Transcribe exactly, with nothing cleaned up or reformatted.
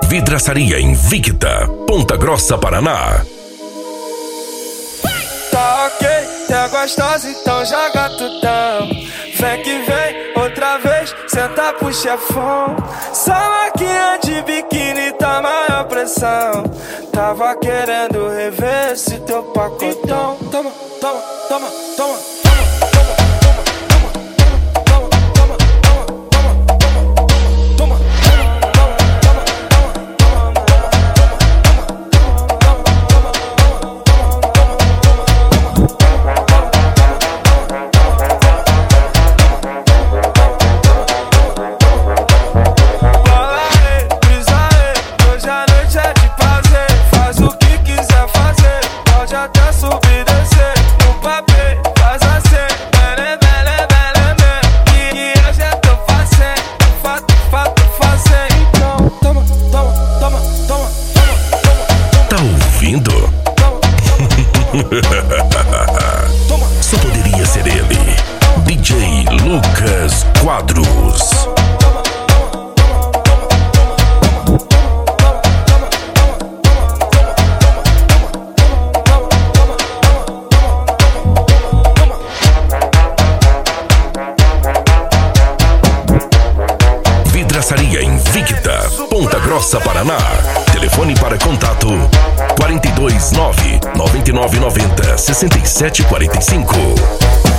Vidraçaria Invicta, Ponta Grossa, Paraná. Tá ok, tá gostosa, então joga tudão. Vem que vem, outra vez, senta pro chefão. Só maquinha de biquíni tá maior pressão. Tava querendo rever esse teu pacotão. Toma, toma, toma, toma. Só poderia ser ele, D J Lucas Quadros. Vidraçaria Invicta, Ponta Grossa, Paraná. Telefone para contato quatro dois nove, nove nove nove zero, seis sete quatro cinco.